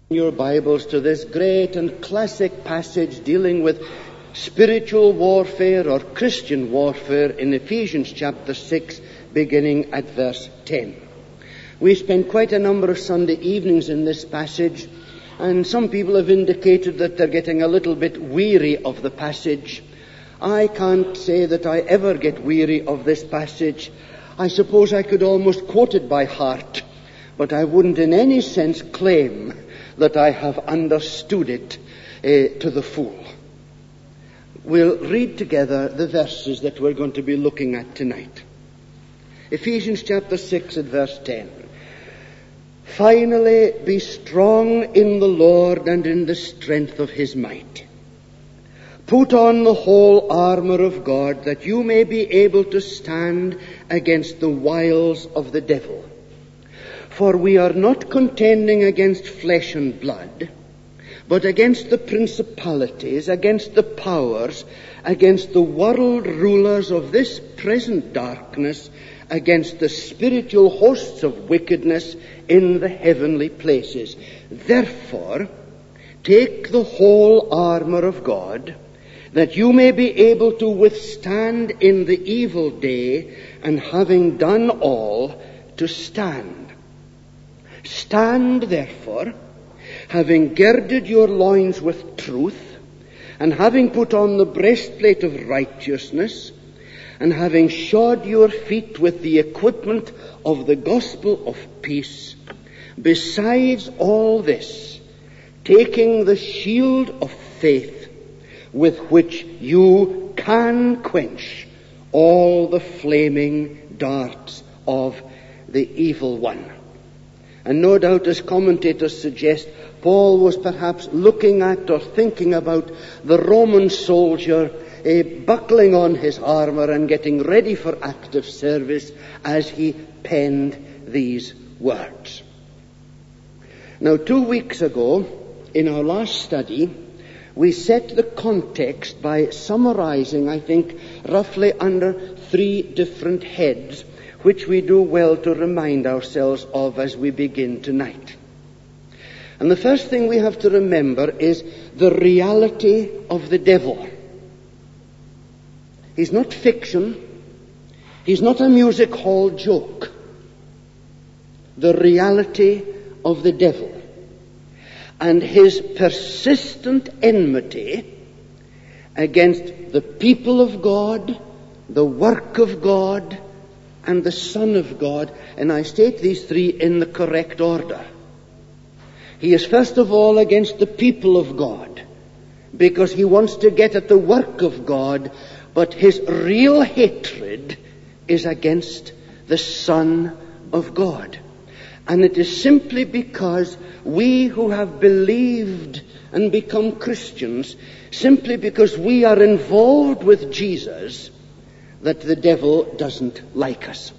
Your Bibles to this great and classic passage dealing with spiritual warfare or Christian warfare in Ephesians chapter 6, beginning at verse 10. We spent quite a number of Sunday evenings in this passage, and some people have indicated that they're getting a little bit weary of the passage. I can't say that I ever get weary of this passage. I suppose I could almost quote it by heart, but I wouldn't in any sense claim that I have understood it to the full. We'll read together the verses that we're going to be looking at tonight. Ephesians chapter 6 at verse 10. Finally, be strong in the Lord and in the strength of his might. Put on the whole armor of God, that you may be able to stand against the wiles of the devil. For we are not contending against flesh and blood, but against the principalities, against the powers, against the world rulers of this present darkness, against the spiritual hosts of wickedness in the heavenly places. Therefore, take the whole armor of God, that you may be able to withstand in the evil day, and having done all, to stand. Stand, therefore, having girded your loins with truth, and having put on the breastplate of righteousness, and having shod your feet with the equipment of the gospel of peace. Besides all this, taking the shield of faith, with which you can quench all the flaming darts of the evil one. And no doubt, as commentators suggest, Paul was perhaps looking at or thinking about the Roman soldier buckling on his armor and getting ready for active service as he penned these words. Now, 2 weeks ago, in our last study, we set the context by summarizing, I think, roughly under 3 different heads, which we do well to remind ourselves of as we begin tonight. And the first thing we have to remember is the reality of the devil. He's not fiction. He's not a music hall joke. The reality of the devil and his persistent enmity against the people of God, the work of God, and the Son of God. And I state these 3 in the correct order. He is first of all against the people of God, because he wants to get at the work of God, but his real hatred is against the Son of God. And it is simply because we who have believed and become Christians, simply because we are involved with Jesus, that the devil doesn't like us.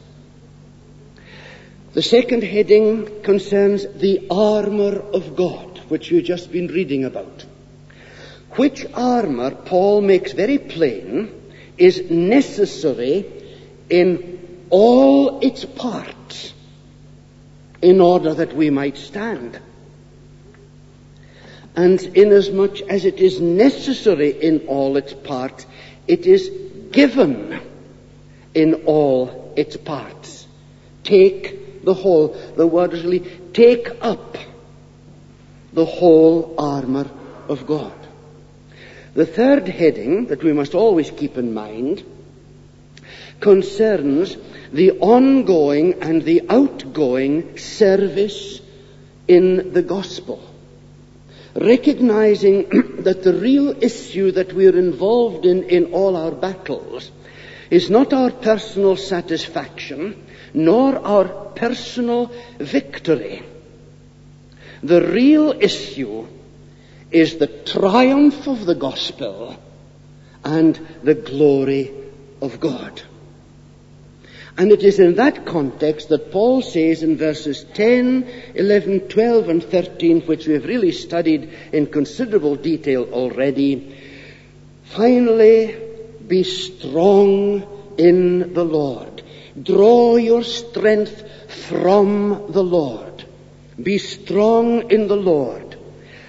The second heading concerns the armor of God, which we've just been reading about. Which armor, Paul makes very plain, is necessary in all its parts in order that we might stand. And inasmuch as it is necessary in all its parts, it is given in all its parts. Take the whole. The word is really take up the whole armor of God. The third heading that we must always keep in mind concerns the ongoing and the outgoing service in the gospel. Recognizing that the real issue that we're involved in all our battles is not our personal satisfaction, nor our personal victory. The real issue is the triumph of the gospel and the glory of God. And it is in that context that Paul says in verses 10, 11, 12, and 13, which we have really studied in considerable detail already, finally, be strong in the Lord. Draw your strength from the Lord. Be strong in the Lord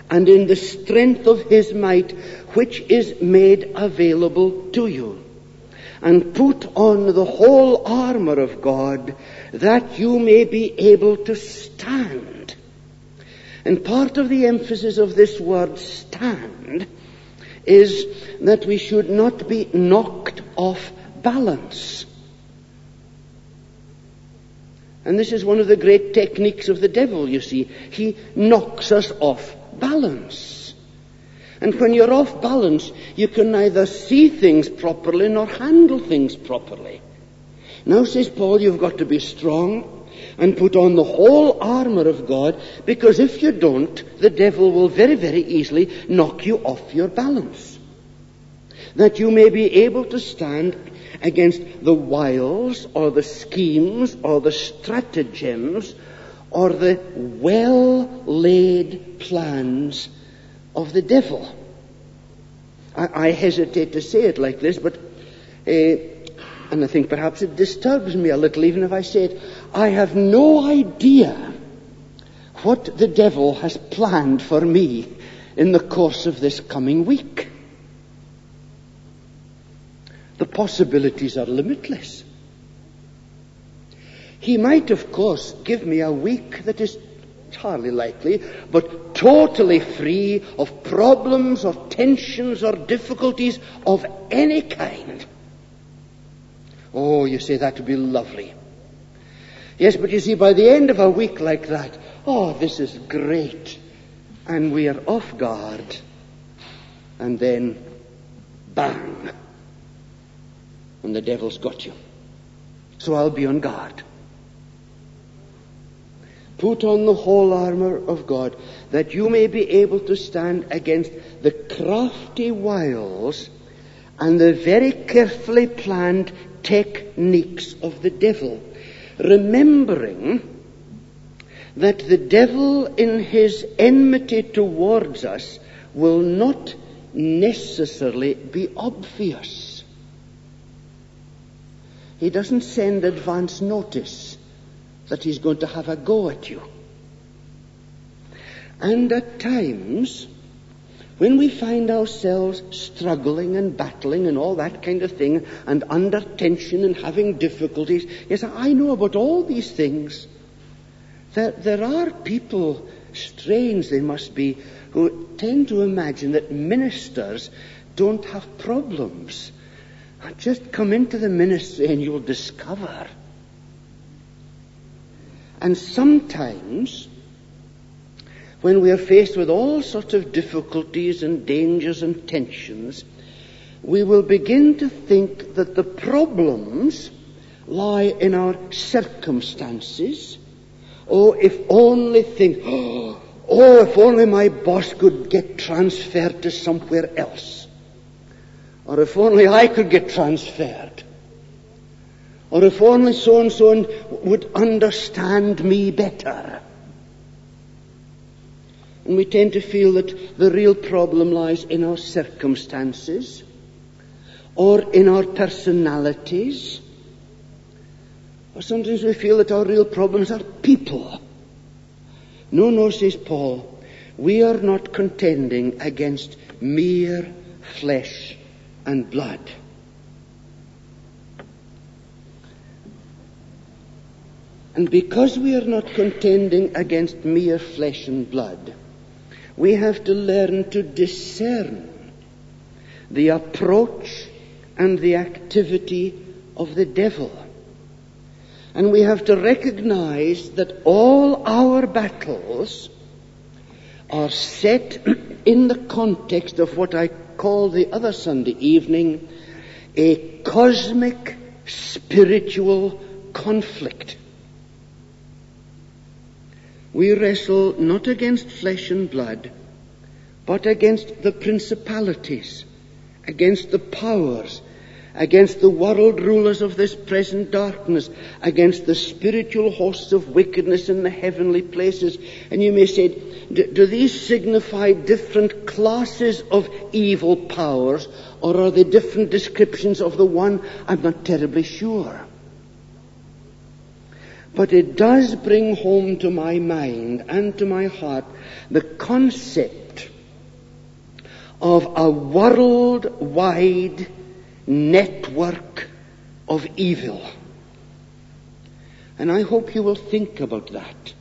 and in the strength of his might, which is made available to you. And put on the whole armor of God, that you may be able to stand. And part of the emphasis of this word stand is that we should not be knocked off balance. And this is one of the great techniques of the devil, you see. He knocks us off balance. And when you're off balance, you can neither see things properly nor handle things properly. Now, says Paul, you've got to be strong and put on the whole armor of God, because if you don't, the devil will very, very easily knock you off your balance. That you may be able to stand against the wiles or the schemes or the stratagems or the well-laid plans of the devil. I hesitate to say it like this, but and I think perhaps it disturbs me a little even if I say it. I have no idea what the devil has planned for me in the course of this coming week. The possibilities are limitless. He might, of course, give me a week that is hardly likely, but totally free of problems or tensions or difficulties of any kind. Oh, you say that would be lovely. Yes, but you see, by the end of a week like that, oh, this is great. And we are off guard. And then, bang. And the devil's got you. So I'll be on guard. Put on the whole armor of God, that you may be able to stand against the crafty wiles and the very carefully planned techniques of the devil. Remembering that the devil in his enmity towards us will not necessarily be obvious. He doesn't send advance notice that he's going to have a go at you. And at times, when we find ourselves struggling and battling and all that kind of thing, and under tension and having difficulties, yes, I know about all these things. There are people, strange they must be, who tend to imagine that ministers don't have problems. Just come into the ministry and you'll discover. And sometimes, when we are faced with all sorts of difficulties and dangers and tensions, we will begin to think that the problems lie in our circumstances. Oh, if only things, oh, if only my boss could get transferred to somewhere else. Or if only I could get transferred. Or if only so-and-so would understand me better. And we tend to feel that the real problem lies in our circumstances or in our personalities. Or sometimes we feel that our real problems are people. No, says Paul, we are not contending against mere flesh and blood. And because we are not contending against mere flesh and blood, we have to learn to discern the approach and the activity of the devil. And we have to recognize that all our battles are set in the context of what I called the other Sunday evening a cosmic spiritual conflict. We wrestle not against flesh and blood, but against the principalities, against the powers, against the world rulers of this present darkness, against the spiritual hosts of wickedness in the heavenly places. And you may say, do these signify different classes of evil powers, or are they different descriptions of the one? I'm not terribly sure. But it does bring home to my mind and to my heart the concept of a worldwide network of evil. And I hope you will think about that.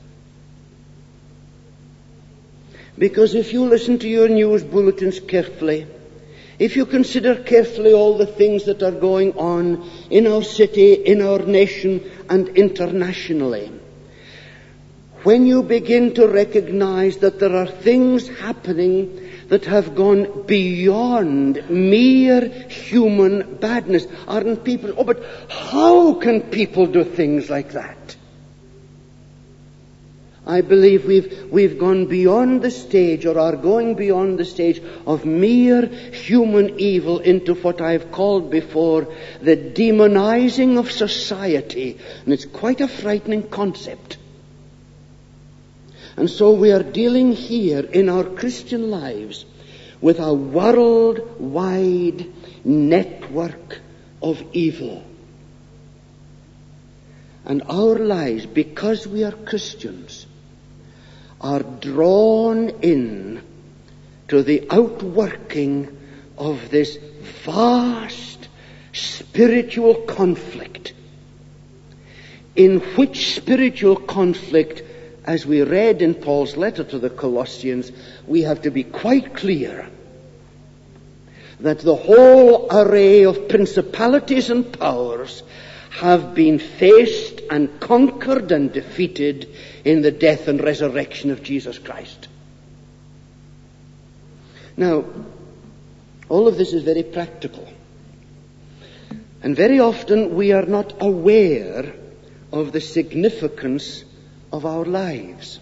Because if you listen to your news bulletins carefully, if you consider carefully all the things that are going on in our city, in our nation, and internationally, when you begin to recognize that there are things happening that have gone beyond mere human badness, aren't people, but how can people do things like that? I believe we've gone beyond the stage, or are going beyond the stage of mere human evil, into what I've called before the demonizing of society. And it's quite a frightening concept. And so we are dealing here in our Christian lives with a worldwide network of evil. And our lives, because we are Christians, are drawn in to the outworking of this vast spiritual conflict, in which spiritual conflict, as we read in Paul's letter to the Colossians, we have to be quite clear that the whole array of principalities and powers have been faced and conquered and defeated in the death and resurrection of Jesus Christ. Now, all of this is very practical. And very often we are not aware of the significance of our lives.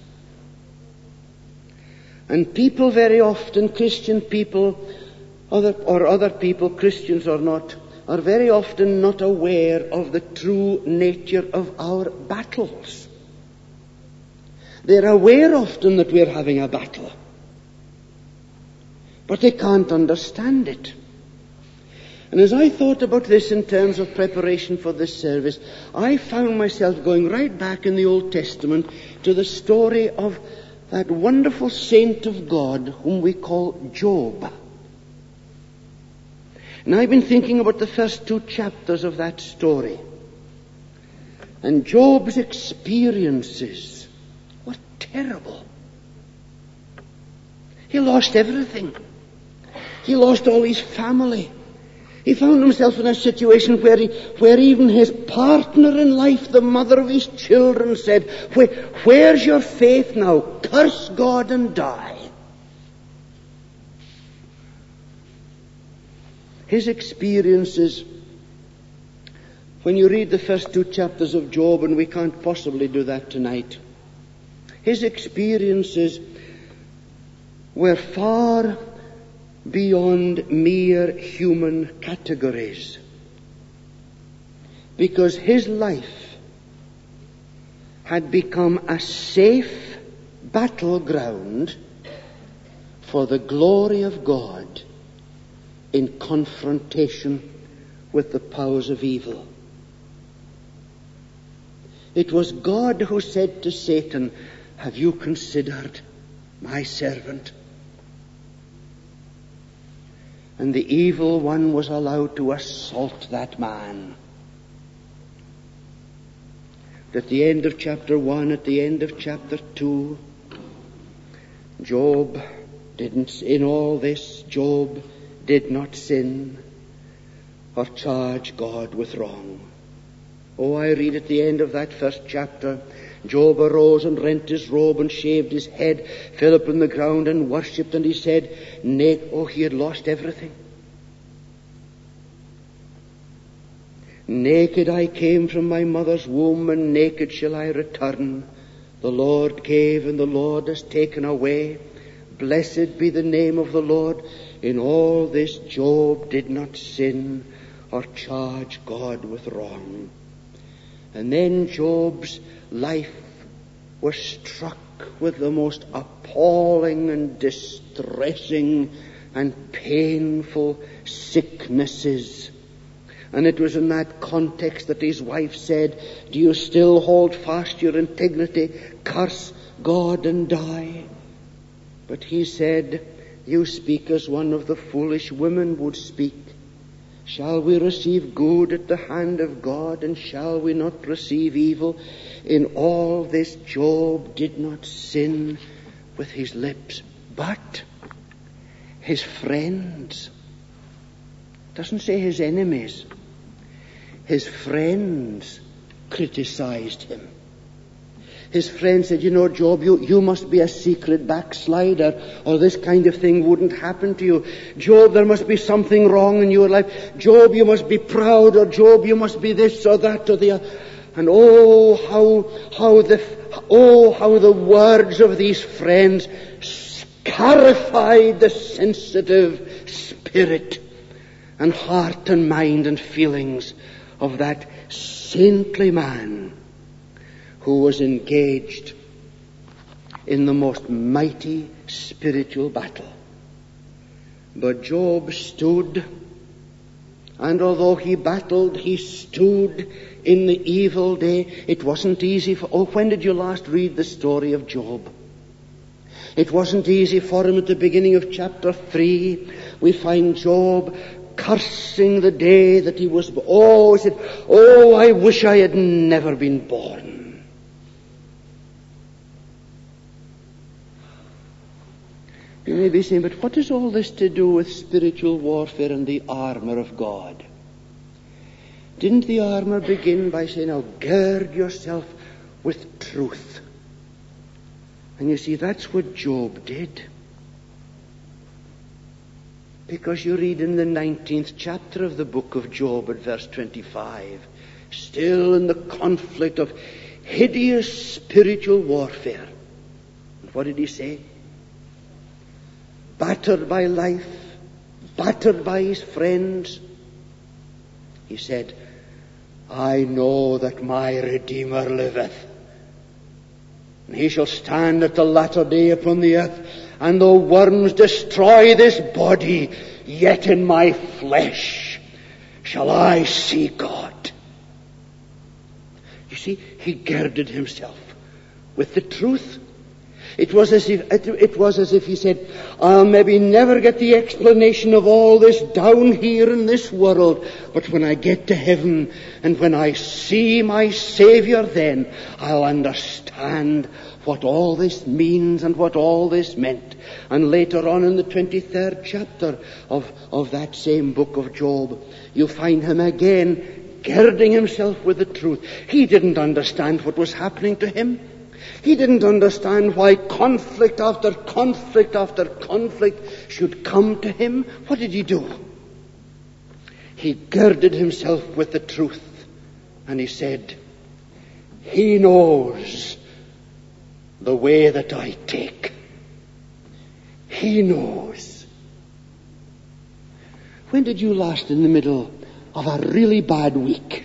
And people very often, Christian people, other people, Christians or not, are very often not aware of the true nature of our battles. They're aware often that we're having a battle, but they can't understand it. And as I thought about this in terms of preparation for this service, I found myself going right back in the Old Testament to the story of that wonderful saint of God whom we call Job. And I've been thinking about the first 2 chapters of that story. And Job's experiences were terrible. He lost everything. He lost all his family. He found himself in a situation where even his partner in life, the mother of his children, said, "Where's your faith now? Curse God and die." His experiences, when you read the first 2 chapters of Job, and we can't possibly do that tonight, his experiences were far beyond mere human categories, because his life had become a safe battleground for the glory of God in confrontation with the powers of evil. It was God who said to Satan, "Have you considered my servant?" And the evil one was allowed to assault that man. At the end of chapter 1, at the end of chapter 2, Job did not sin or charge God with wrong. Oh, I read at the end of that first chapter, Job arose and rent his robe and shaved his head, fell upon the ground and worshipped, and he said, he had lost everything. "Naked I came from my mother's womb, and naked shall I return. The Lord gave, and the Lord has taken away. Blessed be the name of the Lord. In all this Job did not sin or charge God with wrong." And then Job's life was struck with the most appalling and distressing and painful sicknesses And it was in that context that his wife said, "Do you still hold fast your integrity? Curse God and die." But he said, "You speak as one of the foolish women would speak. Shall we receive good at the hand of God, and shall we not receive evil? In all this Job did not sin with his lips, but his friends," doesn't say his enemies, his friends criticized him. His friends said, "You know, Job, you must be a secret backslider, or this kind of thing wouldn't happen to you. Job, there must be something wrong in your life. Job, you must be proud, or Job, you must be this or that or the other." And how the words of these friends scarified the sensitive spirit and heart and mind and feelings of that saintly man who was engaged in the most mighty spiritual battle. But Job stood, and although he battled, he stood in the evil day. It wasn't easy when did you last read the story of Job? It wasn't easy for him at the beginning of chapter 3. We find Job cursing the day that he was born. He said, "Oh, I wish I had never been born." You may be saying, "But what has all this to do with spiritual warfare and the armor of God?" Didn't the armor begin by saying, "Now gird yourself with truth"? And you see, that's what Job did. Because you read in the 19th chapter of the book of Job at verse 25, still in the conflict of hideous spiritual warfare. And what did he say? Battered by life, battered by his friends, he said, "I know that my Redeemer liveth, and he shall stand at the latter day upon the earth, and though worms destroy this body, yet in my flesh shall I see God." You see, he girded himself with the truth. It was as if he said, "I'll maybe never get the explanation of all this down here in this world, but when I get to heaven and when I see my Savior, then I'll understand what all this means and what all this meant." And later on in the 23rd chapter of that same book of Job, you find him again girding himself with the truth. He didn't understand what was happening to him. He didn't understand why conflict after conflict after conflict should come to him. What did he do? He girded himself with the truth, and he said, "He knows the way that I take. He knows." When did you last, in the middle of a really bad week,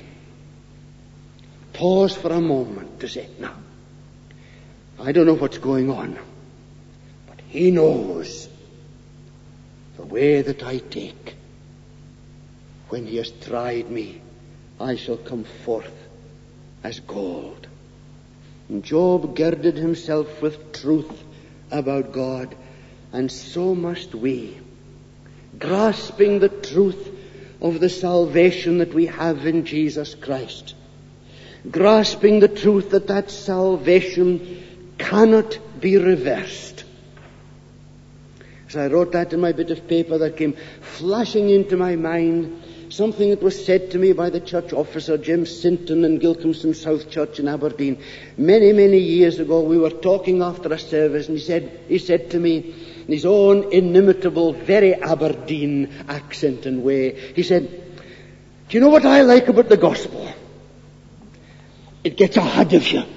pause for a moment to say, "Now, I don't know what's going on, but he knows the way that I take. When he has tried me, I shall come forth as gold." And Job girded himself with truth about God, and so must we, grasping the truth of the salvation that we have in Jesus Christ, grasping the truth that that salvation cannot be reversed. As I wrote that in my bit of paper, that came flashing into my mind, something that was said to me by the church officer, Jim Sinton, in Gilcomston South Church in Aberdeen. Many, many years ago, we were talking after a service, and he said to me, in his own inimitable, very Aberdeen accent and way, he said, "Do you know what I like about the gospel? It gets ahead of you.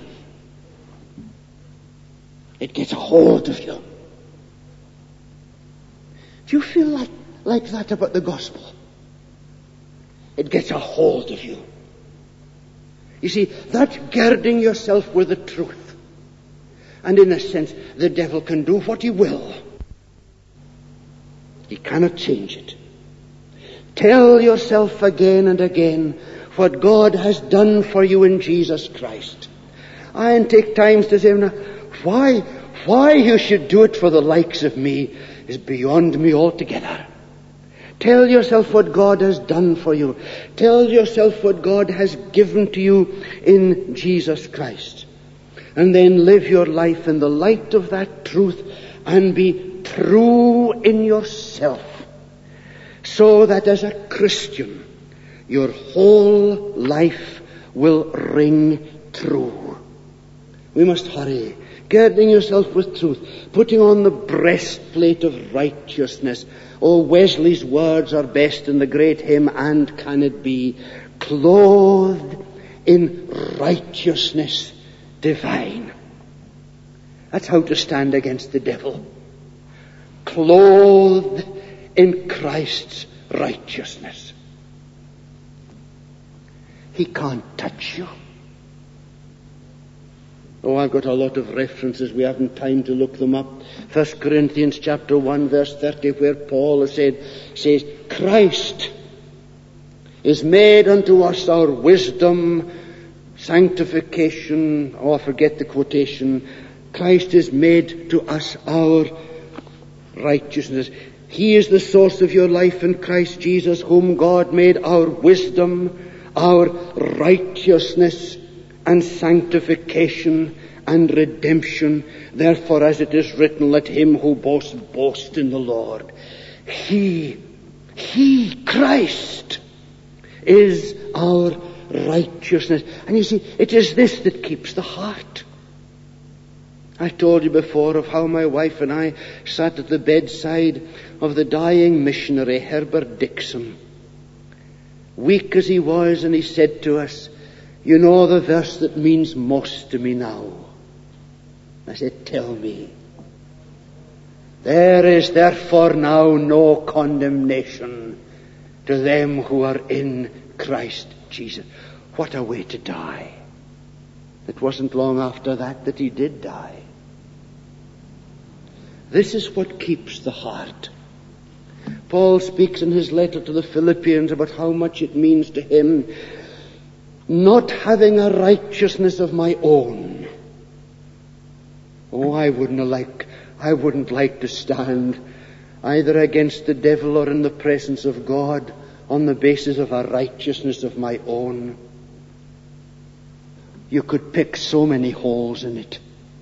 It gets a hold of you." Do you feel like that about the gospel? It gets a hold of you. You see, that's girding yourself with the truth. And in a sense, the devil can do what he will. He cannot change it. Tell yourself again and again what God has done for you in Jesus Christ. And take times to say, why you should do it for the likes of me is beyond me altogether. Tell yourself what God has done for you. Tell yourself what God has given to you in Jesus Christ. And then live your life in the light of that truth and be true in yourself, so that as a Christian your whole life will ring true. We must hurry, girding yourself with truth, putting on the breastplate of righteousness. Oh, Wesley's words are best in the great hymn, "And can it be, clothed in righteousness divine." That's how to stand against the devil. Clothed in Christ's righteousness. He can't touch you. Oh, I've got a lot of references. We haven't time to look them up. 1 Corinthians chapter 1 verse 30, where Paul says, Christ is made unto us our wisdom, sanctification. Oh, I forget the quotation. Christ is made to us our righteousness. He is the source of your life in Christ Jesus, whom God made our wisdom, our righteousness, and sanctification and redemption. Therefore, as it is written, let him who boasts boast in the Lord. He, Christ, is our righteousness. And you see, it is this that keeps the heart. I told you before of how my wife and I sat at the bedside of the dying missionary Herbert Dixon, weak as he was, and he said to us, "You know the verse that means most to me now?" I said, "Tell me." "There is therefore now no condemnation to them who are in Christ Jesus." What a way to die. It wasn't long after that he did die. This is what keeps the heart. Paul speaks in his letter to the Philippians about how much it means to him not having a righteousness of my own. Oh, I wouldn't like to stand either against the devil or in the presence of God on the basis of a righteousness of my own. You could pick so many holes in it.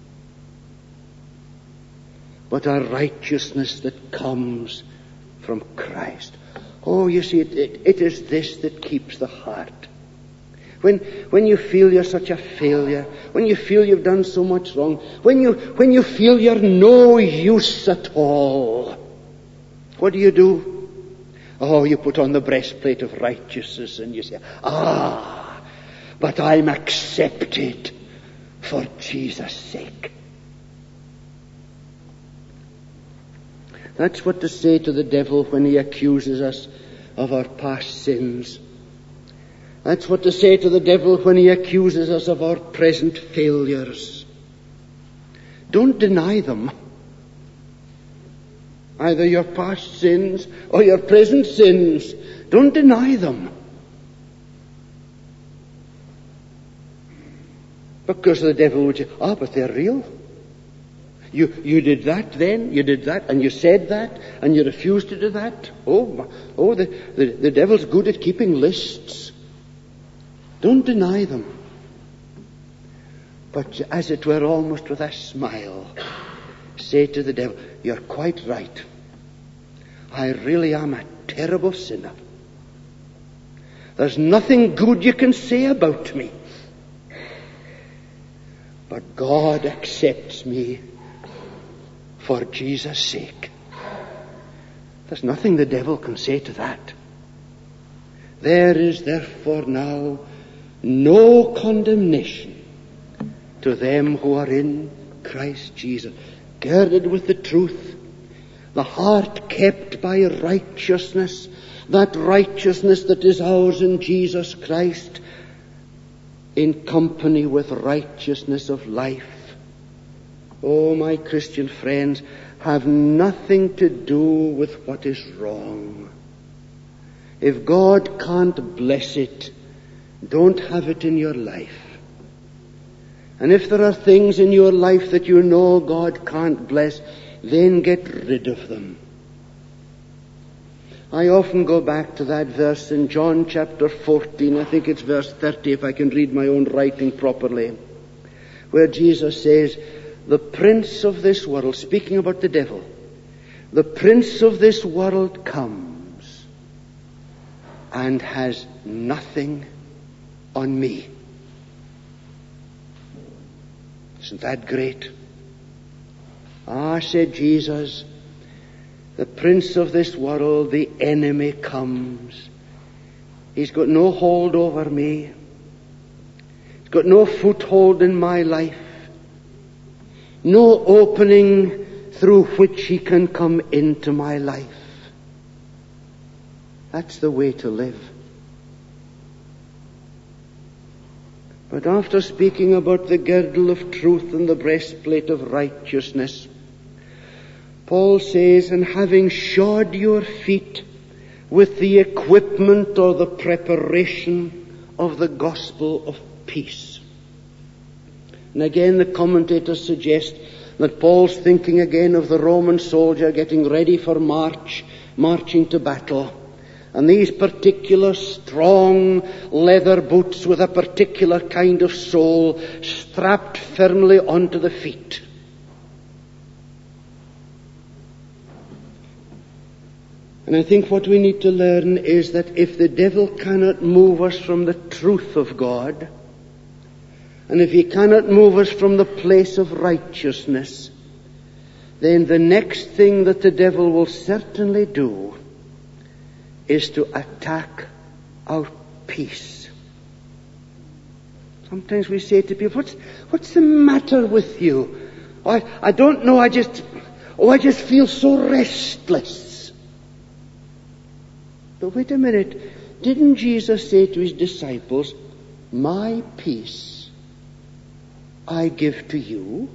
But a righteousness that comes from Christ. Oh, you see, it is this that keeps the heart. When you feel you're such a failure, when you feel you've done so much wrong, when you feel you're no use at all, what do? Oh, you put on the breastplate of righteousness and you say, but I'm accepted for Jesus' sake. That's what to say to the devil when he accuses us of our past sins. That's what to say to the devil when he accuses us of our present failures. Don't deny them. Either your past sins or your present sins. Don't deny them. Because the devil would say, but they're real. You did that then, you did that, and you said that, and you refused to do that. The devil's good at keeping lists. Don't deny them. But as it were, almost with a smile, say to the devil, you're quite right. I really am a terrible sinner. There's nothing good you can say about me. But God accepts me for Jesus' sake. There's nothing the devil can say to that. There is therefore now no condemnation to them who are in Christ Jesus, girded with the truth, the heart kept by righteousness, that righteousness that is ours in Jesus Christ, in company with righteousness of life. Oh, my Christian friends, have nothing to do with what is wrong. If God can't bless it, don't have it in your life. And if there are things in your life that you know God can't bless, then get rid of them. I often go back to that verse in John chapter 14, I think it's verse 30 if I can read my own writing properly, where Jesus says, the prince of this world, speaking about the devil, the prince of this world comes and has nothing on me. Isn't that great? Ah, said Jesus, the prince of this world, the enemy, comes. He's got no hold over me. He's got no foothold in my life. No opening through which he can come into my life. That's the way to live. But after speaking about the girdle of truth and the breastplate of righteousness, Paul says, and having shod your feet with the equipment or the preparation of the gospel of peace. And again the commentators suggest that Paul's thinking again of the Roman soldier getting ready for marching to battle. And these particular strong leather boots with a particular kind of sole strapped firmly onto the feet. And I think what we need to learn is that if the devil cannot move us from the truth of God, and if he cannot move us from the place of righteousness, then the next thing that the devil will certainly do is to attack our peace. Sometimes we say to people, what's the matter with you? I don't know, I just feel so restless. But wait a minute, didn't Jesus say to his disciples, my peace I give to you?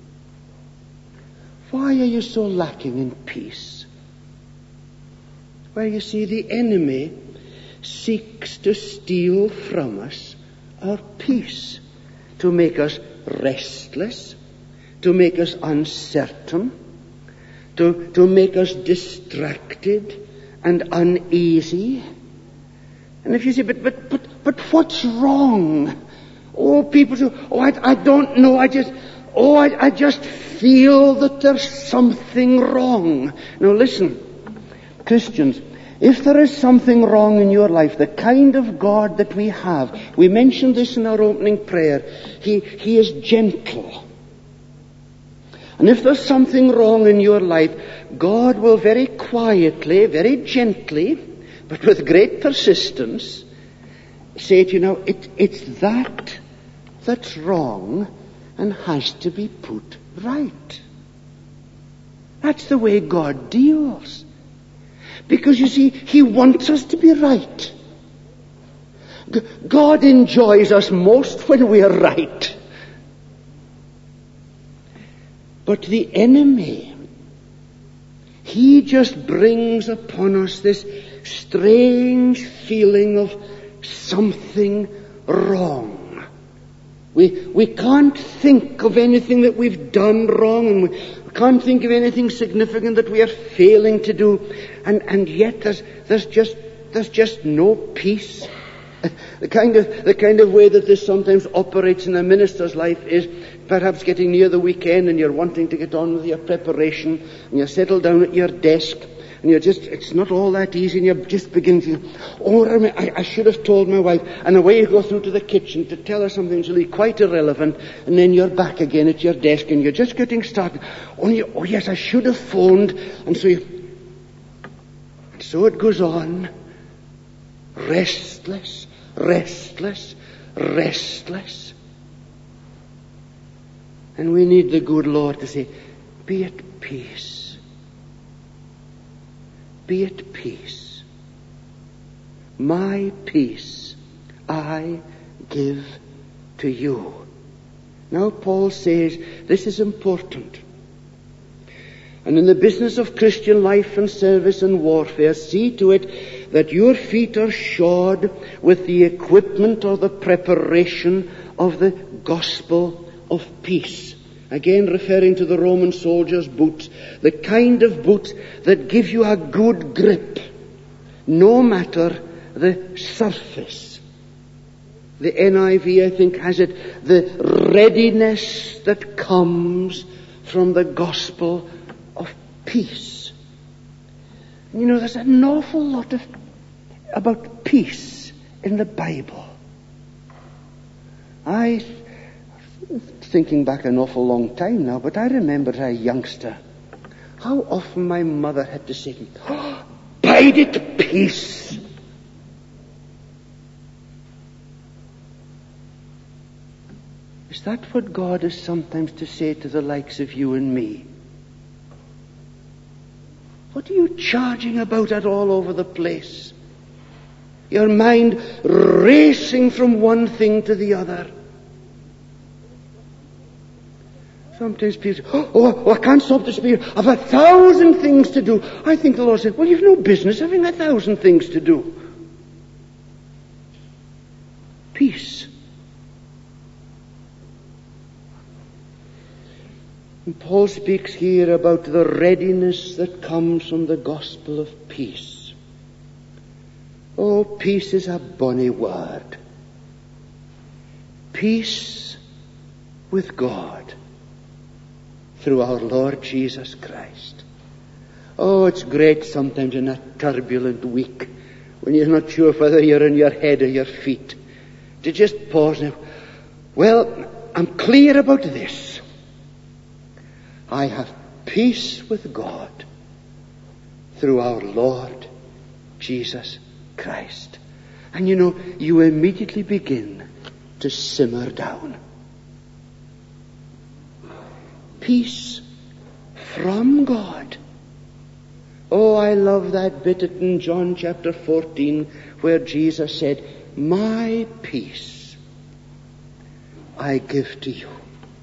Why are you so lacking in peace? Well, you see, the enemy seeks to steal from us our peace, to make us restless, to make us uncertain, to make us distracted and uneasy. And if you say, but what's wrong? Oh, people say, I don't know, I just feel that there's something wrong. Now listen, Christians, if there is something wrong in your life, the kind of God that we have, we mentioned this in our opening prayer, He is gentle. And if there's something wrong in your life, God will very quietly, very gently, but with great persistence, say to you, it's that's wrong and has to be put right. That's the way God deals. Because you see, He wants us to be right. God enjoys us most when we are right. But the enemy, he just brings upon us this strange feeling of something wrong. We can't think of anything that we've done wrong, and we can't think of anything significant that we are failing to do, and yet there's just no peace. The kind of way that this sometimes operates in a minister's life is perhaps getting near the weekend and you're wanting to get on with your preparation and you're settled down at your desk and it's not all that easy, and you're just beginning to, I should have told my wife, and away you go through to the kitchen to tell her something that's really quite irrelevant, and then you're back again at your desk and you're just getting started. Oh yes, I should have phoned, and so it goes on. Restless. And we need the good Lord to say, be at peace. Be at peace. My peace I give to you. Now Paul says this is important. And in the business of Christian life and service and warfare, see to it that your feet are shod with the equipment or the preparation of the gospel of peace. Again, referring to the Roman soldier's boots, the kind of boots that give you a good grip, no matter the surface. The NIV, I think, has it, the readiness that comes from the gospel of peace. You know, there's an awful lot about peace in the Bible. Thinking back an awful long time now, but I remember as a youngster how often my mother had to say to me, "Bide at peace." Is that what God is sometimes to say to the likes of you and me? What are you charging about at all over the place? Your mind racing from one thing to the other. Sometimes people say, oh, I can't stop the Spirit. I've 1,000 things to do. I think the Lord said, well, you've no business having 1,000 things to do. Peace. And Paul speaks here about the readiness that comes from the gospel of peace. Oh, peace is a bonny word. Peace with God through our Lord Jesus Christ. Oh, it's great sometimes in a turbulent week when you're not sure whether you're on your head or your feet to just pause now. Well, I'm clear about this. I have peace with God through our Lord Jesus Christ. And you know, you immediately begin to simmer down. Peace from God. Oh, I love that bit in John chapter 14 where Jesus said, "My peace I give to you."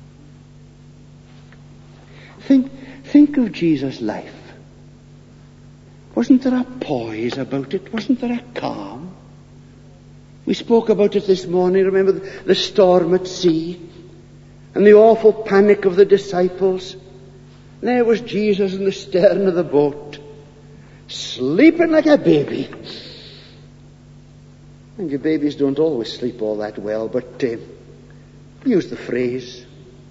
Think of Jesus' life. Wasn't there a poise about it? Wasn't there a calm? We spoke about it this morning. Remember the storm at sea and the awful panic of the disciples. There was Jesus in the stern of the boat, sleeping like a baby. And your babies don't always sleep all that well, but use the phrase.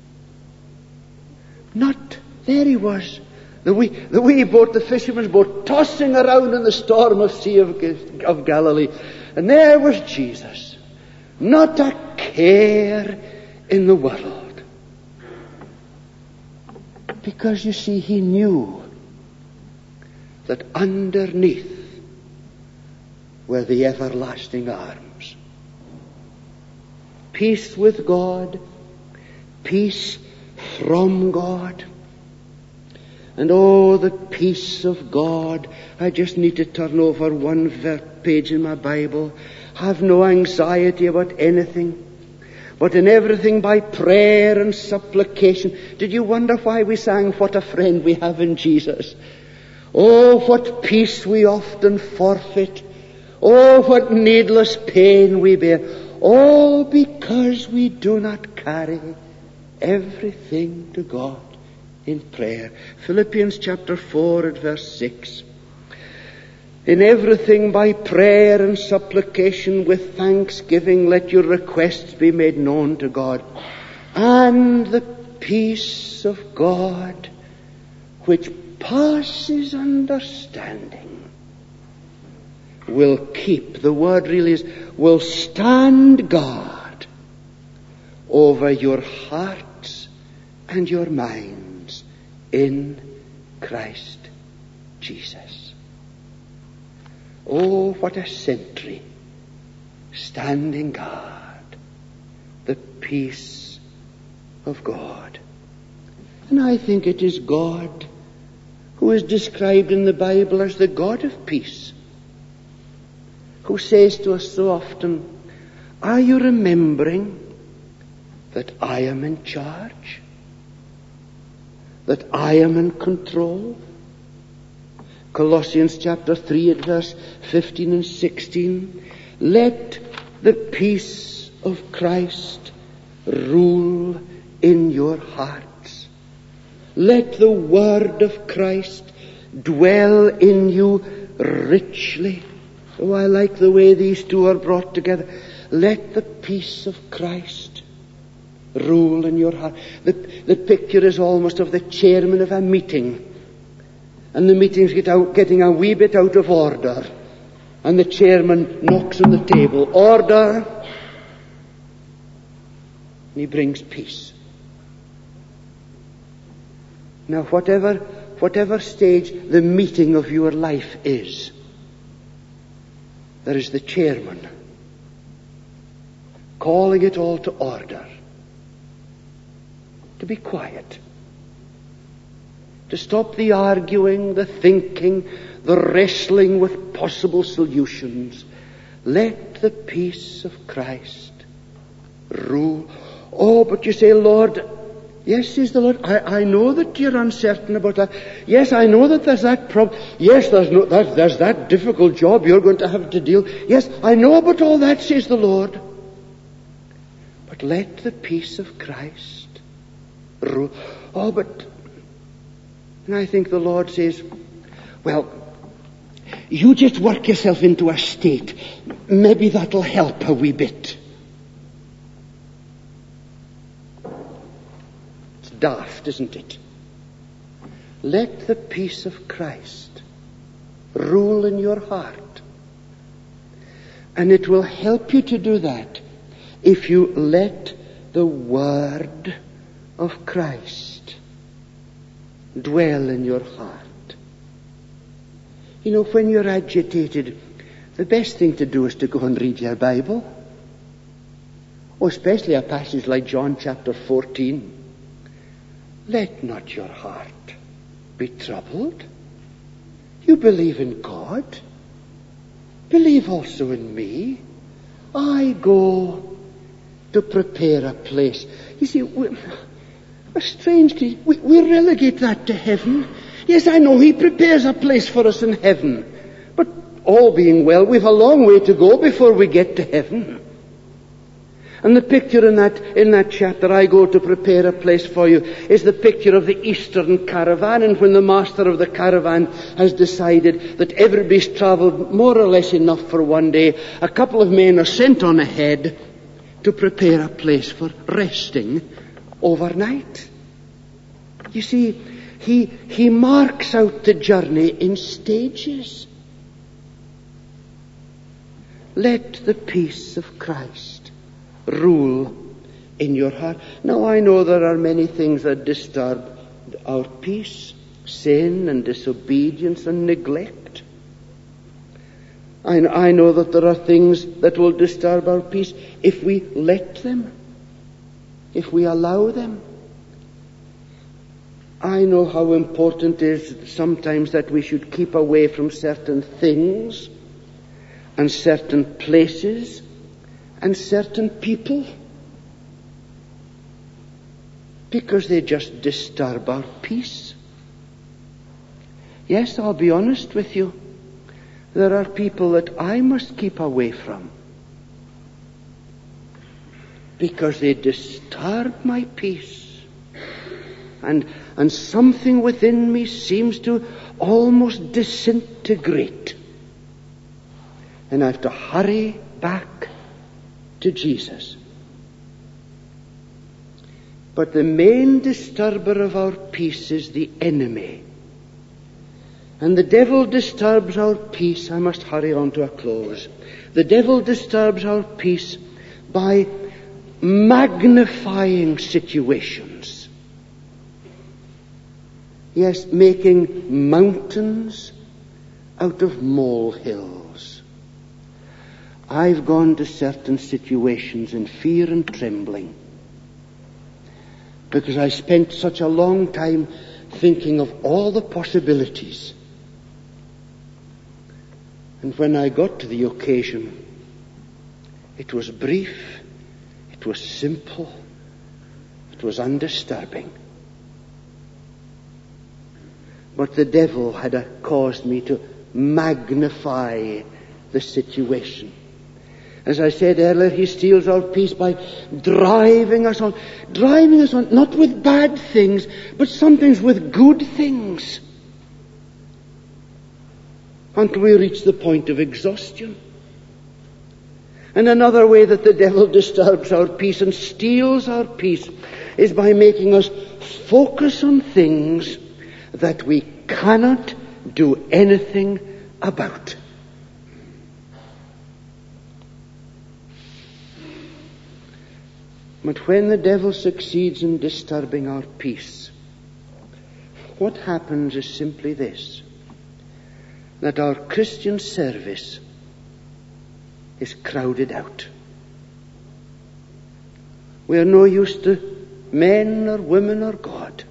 There he was, the wee boat, the fisherman's boat, tossing around in the storm of Sea of Galilee. And there was Jesus, not a care in the world. Because you see, he knew that underneath were the everlasting arms. Peace with God, peace from God. And oh, the peace of God. I just need to turn over one page in my Bible. Have no anxiety about anything, but in everything by prayer and supplication. Did you wonder why we sang, "What a friend we have in Jesus"? Oh, what peace we often forfeit. Oh, what needless pain we bear. All because we do not carry everything to God in prayer. Philippians chapter 4 at verse 6. In everything by prayer and supplication with thanksgiving let your requests be made known to God. And the peace of God which passes understanding will keep, the word really is, will stand guard over your hearts and your minds in Christ Jesus. Oh, what a sentry standing guard, the peace of God. And I think it is God who is described in the Bible as the God of peace, who says to us so often, "Are you remembering that I am in charge? That I am in control? Colossians chapter 3 at verse 15 and 16. Let the peace of Christ rule in your hearts. Let the word of Christ dwell in you richly. Oh, I like the way these two are brought together. Let the peace of Christ rule in your heart. The picture is almost of the chairman of a meeting. And the meeting's getting a wee bit out of order. And the chairman knocks on the table. Order! And he brings peace. Now, whatever stage the meeting of your life is, there is the chairman calling it all to order. To be quiet. To stop the arguing, the thinking, the wrestling with possible solutions. Let the peace of Christ rule. Oh, but you say, Lord, yes, says the Lord, I know that you're uncertain about that. Yes, I know that there's that problem. Yes, there's that difficult job you're going to have to deal. Yes, I know about all that, says the Lord. But let the peace of Christ rule. Oh, but... And I think the Lord says, well, you just work yourself into a state. Maybe that'll help a wee bit. It's daft, isn't it? Let the peace of Christ rule in your heart. And it will help you to do that if you let the word of Christ dwell in your heart. You know, when you're agitated, the best thing to do is to go and read your Bible. Oh, especially a passage like John chapter 14. Let not your heart be troubled. You believe in God. Believe also in me. I go to prepare a place. You see, strangely, we relegate that to heaven. Yes, I know He prepares a place for us in heaven. But all being well, we've a long way to go before we get to heaven. And the picture in that chapter, I go to prepare a place for you, is the picture of the Eastern caravan. And when the master of the caravan has decided that everybody's travelled more or less enough for one day, a couple of men are sent on ahead to prepare a place for resting overnight. You see, he marks out the journey in stages. Let the peace of Christ rule in your heart. Now, I know there are many things that disturb our peace. Sin and disobedience and neglect. I know that there are things that will disturb our peace if we let them. If we allow them. I know how important it is sometimes that we should keep away from certain things and certain places and certain people because they just disturb our peace. Yes, I'll be honest with you. There are people that I must keep away from because they disturb my peace. And something within me seems to almost disintegrate. And I have to hurry back to Jesus. But the main disturber of our peace is the enemy. And the devil disturbs our peace. I must hurry on to a close. The devil disturbs our peace by magnifying situations. Yes, making mountains out of molehills. I've gone to certain situations in fear and trembling because I spent such a long time thinking of all the possibilities. And when I got to the occasion, it was brief, it was simple, it was undisturbing. But the devil had caused me to magnify the situation. As I said earlier, he steals our peace by driving us on, not with bad things, but sometimes with good things, until we reach the point of exhaustion. And another way that the devil disturbs our peace and steals our peace is by making us focus on things that we cannot do anything about. But when the devil succeeds in disturbing our peace, what happens is simply this, that our Christian service is crowded out. We are no use to men or women or God.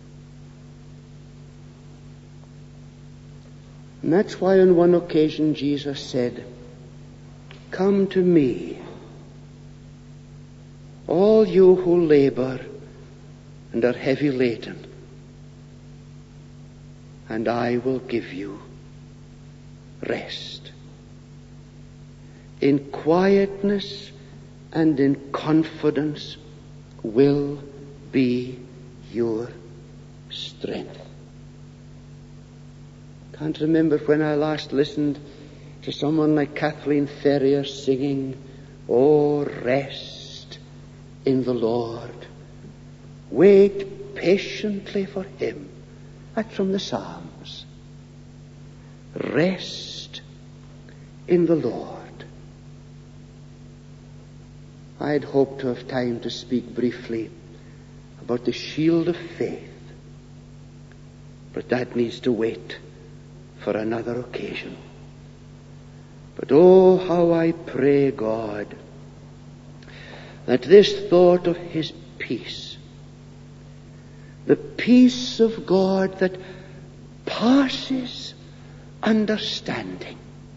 And that's why on one occasion Jesus said, "Come to me, all you who labor and are heavy laden, and I will give you rest." In quietness and in confidence will be your strength. Can't remember when I last listened to someone like Kathleen Ferrier singing, "Oh, rest in the Lord. Wait patiently for Him." That's from the Psalms. Rest in the Lord. I had hoped to have time to speak briefly about the shield of faith, but that needs to wait for another occasion. But oh, how I pray God that this thought of His peace, the peace of God that passes understanding.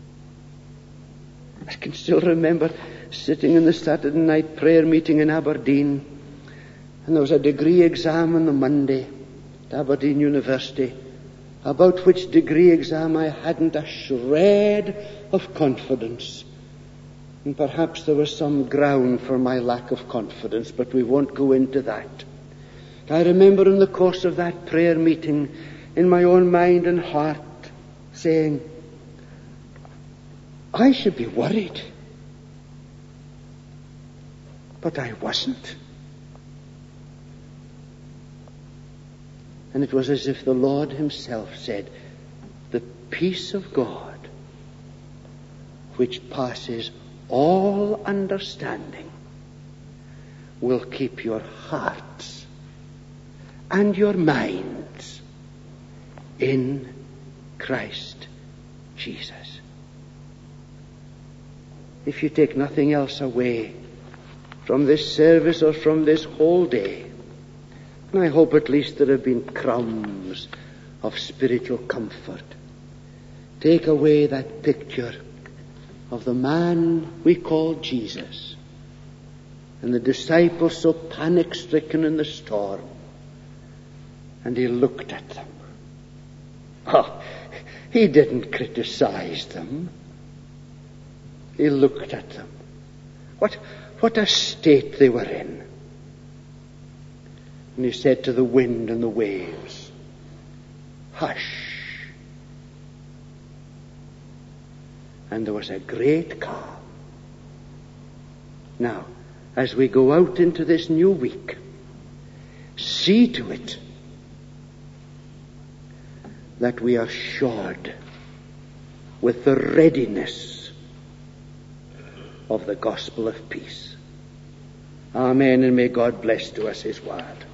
I can still remember sitting in the Saturday night prayer meeting in Aberdeen, and there was a degree exam on the Monday at Aberdeen University, about which degree exam I hadn't a shred of confidence. And perhaps there was some ground for my lack of confidence, but we won't go into that. I remember in the course of that prayer meeting, in my own mind and heart, saying, I should be worried. But I wasn't. And it was as if the Lord Himself said, the peace of God, which passes all understanding, will keep your hearts and your minds in Christ Jesus. If you take nothing else away from this service or from this whole day, and I hope at least there have been crumbs of spiritual comfort, take away that picture of the man we call Jesus and the disciples so panic-stricken in the storm, and He looked at them. Oh, He didn't criticize them. He looked at them. What a state they were in. And He said to the wind and the waves, hush. And there was a great calm. Now, as we go out into this new week, see to it that we are shod with the readiness of the gospel of peace. Amen, and may God bless to us His word.